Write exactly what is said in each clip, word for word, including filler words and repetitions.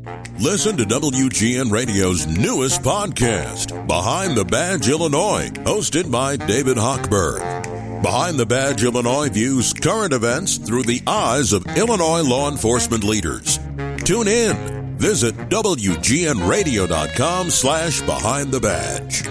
Listen to W G N Radio's newest podcast, Behind the Badge Illinois, hosted by David Hochberg. Behind the Badge Illinois views current events through the eyes of Illinois law enforcement leaders. Tune in. Visit W G N radio dot com slash behind the badge.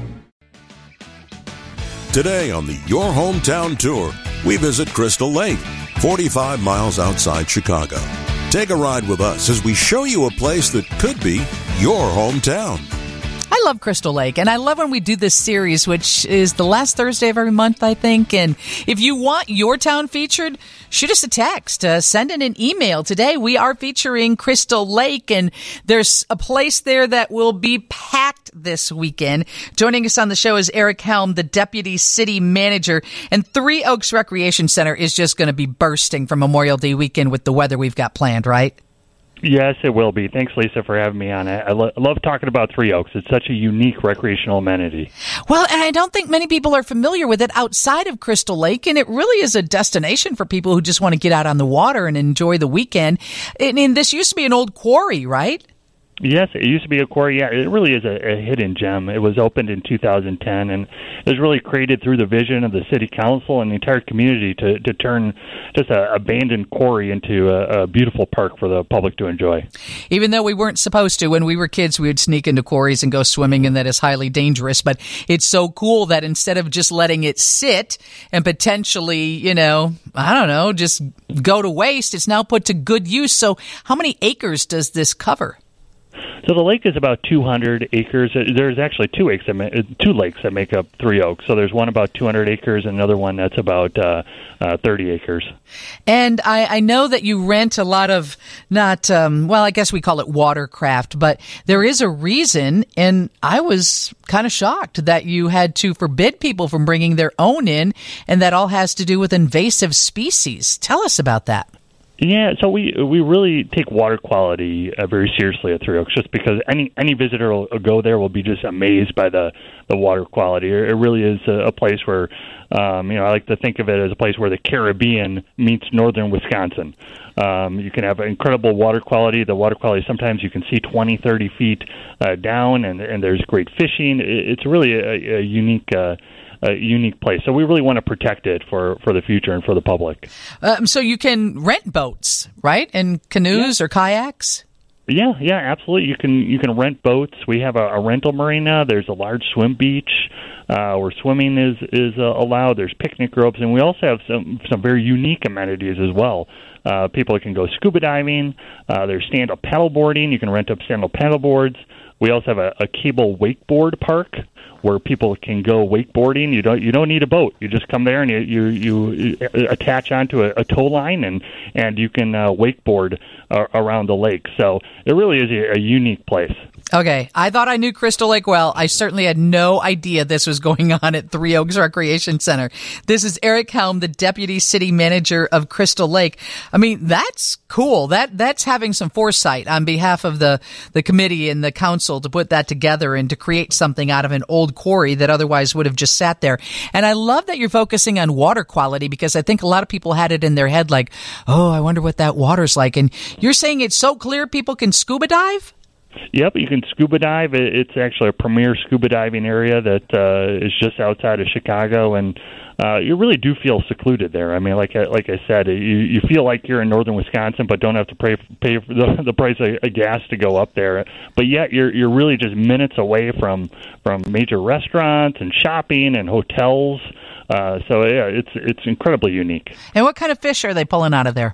Today on the Your Hometown Tour, we visit Crystal Lake, forty-five miles outside Chicago. Take a ride with us as we show you a place that could be your hometown. I love Crystal Lake, and I love when we do this series, which is the last Thursday of every month, I think. And if you want your town featured, shoot us a text. Uh, send in an email. Today, we are featuring Crystal Lake, and there's a place there that will be packed this weekend. Joining us on the show is Eric Helm, the Deputy City Manager, and Three Oaks Recreation Center is just going to be bursting for Memorial Day weekend with the weather we've got planned, right? Yes, it will be. Thanks, Lisa, for having me on. I, lo- I love talking about Three Oaks. It's such a unique recreational amenity. Well, and I don't think many people are familiar with it outside of Crystal Lake, and it really is a destination for people who just want to get out on the water and enjoy the weekend. And, and this used to be an old quarry, right? Yes, it used to be a quarry. Yeah, it really is a, a hidden gem. It was opened in two thousand ten, and it was really created through the vision of the city council and the entire community to, to turn just an abandoned quarry into a, a beautiful park for the public to enjoy. Even though we weren't supposed to, when we were kids, we would sneak into quarries and go swimming, and that is highly dangerous. But it's so cool that instead of just letting it sit and potentially, you know, I don't know, just go to waste, it's now put to good use. So how many acres does this cover? So the lake is about two hundred acres. There's actually two lakes that ma- two lakes that make up Three Oaks. So there's one about two hundred acres and another one that's about uh, uh, thirty acres. And I, I know that you rent a lot of not, um, well, I guess we call it watercraft, but there is a reason, and I was kind of shocked that you had to forbid people from bringing their own in, and that all has to do with invasive species. Tell us about that. Yeah, so we we really take water quality uh, very seriously at Three Oaks, just because any any visitor will go there will be just amazed by the, the water quality. It really is a, a place where, um, you know, I like to think of it as a place where the Caribbean meets northern Wisconsin. Um, you can have incredible water quality. The water quality, sometimes you can see twenty, thirty feet uh, down, and, and there's great fishing. It's really a, a unique uh a unique place. So we really want to protect it for, for the future and for the public. Um, so you can rent boats, right? And canoes yeah. or kayaks? Yeah, yeah, absolutely. You can you can rent boats. We have a, a rental marina. There's a large swim beach uh, where swimming is, is uh, allowed. There's picnic ropes. And we also have some, some very unique amenities as well. Uh, people can go scuba diving. Uh, there's stand-up paddleboarding. You can rent up stand-up paddleboards. We also have a, a cable wakeboard park where people can go wakeboarding. You don't you don't need a boat. You just come there and you you, you attach onto a, a tow line and and you can uh, wakeboard uh, around the lake. So it really is a, a unique place. Okay, I thought I knew Crystal Lake well. I certainly had no idea this was going on at Three Oaks Recreation Center. This is Eric Helm, the Deputy City Manager of Crystal Lake. I mean, that's cool. That that's having some foresight on behalf of the, the committee and the council to put that together and to create something out of an old quarry that otherwise would have just sat there. And I love that you're focusing on water quality, because I think a lot of people had it in their head like, oh, I wonder what that water's like. And you're saying it's so clear people can scuba dive? Yep, you can scuba dive. It's actually a premier scuba diving area that uh, is just outside of Chicago, and uh, you really do feel secluded there. I mean, like I, like I said, you, you feel like you're in northern Wisconsin, but don't have to pay pay for the, the price of, of gas to go up there. But yet, you're you're really just minutes away from from major restaurants and shopping and hotels. Uh, so yeah, it's it's incredibly unique. And what kind of fish are they pulling out of there?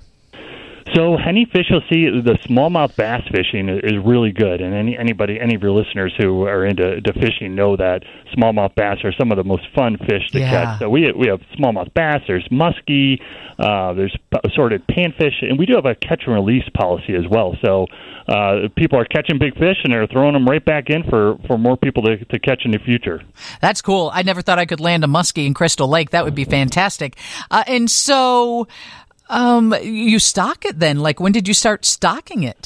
So any fish you'll see, the smallmouth bass fishing is really good, and any anybody, any of your listeners who are into to fishing know that smallmouth bass are some of the most fun fish to yeah. catch. So we we have smallmouth bass, there's muskie, uh, there's assorted panfish, and we do have a catch and release policy as well. So uh, people are catching big fish and they're throwing them right back in for, for more people to, to catch in the future. That's cool. I never thought I could land a muskie in Crystal Lake. That would be fantastic. Uh, and so... Um, you stock it then? Like, when did you start stocking it?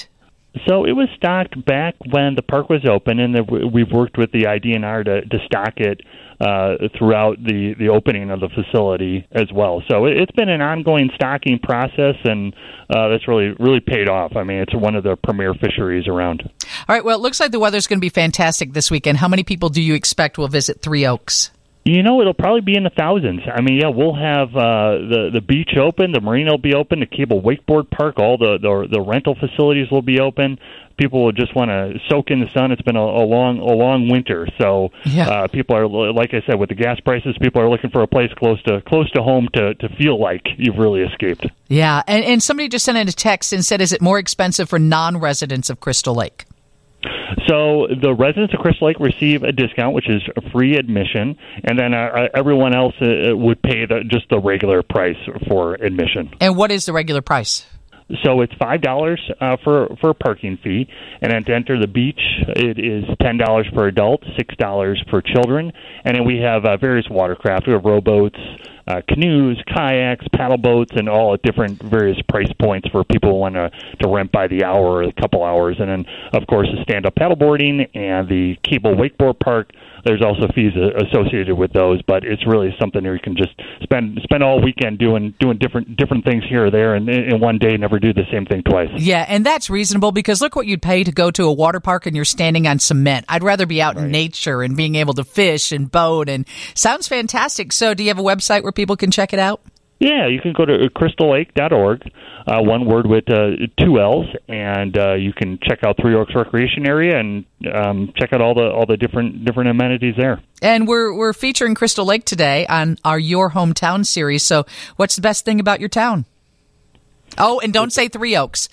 So it was stocked back when the park was open, and we've worked with the I D N R to, to stock it uh, throughout the, the opening of the facility as well. So it's been an ongoing stocking process, and uh, that's really really paid off. I mean, it's one of the premier fisheries around. All right, well, it looks like the weather's going to be fantastic this weekend. How many people do you expect will visit Three Oaks? You know, it'll probably be in the thousands. I mean, yeah, we'll have uh, the the beach open, the marina will be open, the cable wakeboard park, all the the, the rental facilities will be open. People will just want to soak in the sun. It's been a, a long a long winter, so yeah. uh, people are, like I said, with the gas prices, people are looking for a place close to close to home to, to feel like you've really escaped. Yeah, and and somebody just sent in a text and said, is it more expensive for non-residents of Crystal Lake? So the residents of Crystal Lake receive a discount, which is a free admission, and then uh, everyone else uh, would pay the, just the regular price for admission. And what is the regular price? So it's five dollars uh, for for a parking fee, and then to enter the beach, it is ten dollars for adults, six dollars for children, and then we have uh, various watercraft. We have rowboats, uh, canoes, kayaks, paddle boats, and all at different various price points for people who want to to rent by the hour or a couple hours. And then, of course, the stand-up paddleboarding and the cable wakeboard park. There's also fees associated with those, but it's really something where you can just spend spend all weekend doing doing different different things here or there, and in one day never do the same thing twice. Yeah, and that's reasonable because look what you'd pay to go to a water park and you're standing on cement. I'd rather be out right. in nature and being able to fish and boat, and sounds fantastic. So do you have a website where people can check it out? Yeah, you can go to crystal lake dot org, uh, one word with uh, two L's, and uh, you can check out Three Oaks Recreation Area and um, check out all the all the different different amenities there. And we're we're featuring Crystal Lake today on our Your Hometown series. So, what's the best thing about your town? Oh, and don't say Three Oaks.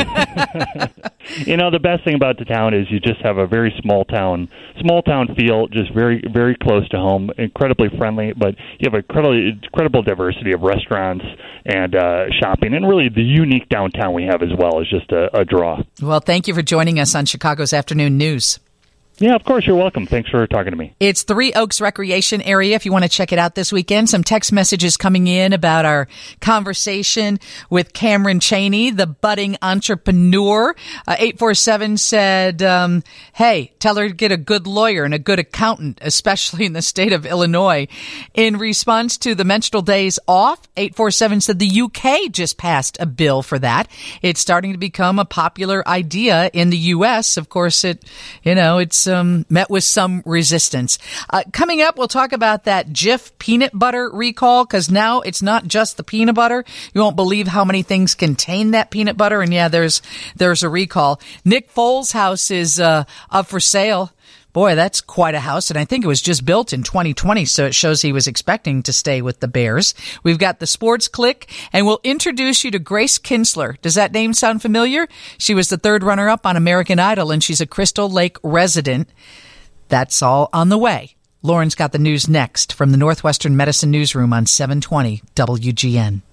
You know, the best thing about the town is you just have a very small town, small town feel, just very, very close to home, incredibly friendly, but you have a incredibly, incredible diversity of restaurants and uh, shopping, and really the unique downtown we have as well is just a, a draw. Well, thank you for joining us on Chicago's Afternoon News. Yeah, of course. You're welcome. Thanks for talking to me. It's Three Oaks Recreation Area if you want to check it out this weekend. Some text messages coming in about our conversation with Cameron Cheney, the budding entrepreneur. Uh, eight four seven said, um, hey, tell her to get a good lawyer and a good accountant, especially in the state of Illinois. In response to the menstrual days off, eight four seven said the U K just passed a bill for that. It's starting to become a popular idea in the U S. Of course, it, you know, it's Um, met with some resistance. Uh, coming up, we'll talk about that Jif peanut butter recall, because now it's not just the peanut butter. You won't believe how many things contain that peanut butter, and yeah, there's there's a recall. Nick Foles' house is uh, up for sale. Boy, that's quite a house, and I think it was just built in twenty twenty, so it shows he was expecting to stay with the Bears. We've got the Sports Click, and we'll introduce you to Grace Kinsler. Does that name sound familiar? She was the third runner-up on American Idol, and she's a Crystal Lake resident. That's all on the way. Lauren's got the news next from the Northwestern Medicine Newsroom on seven twenty W G N.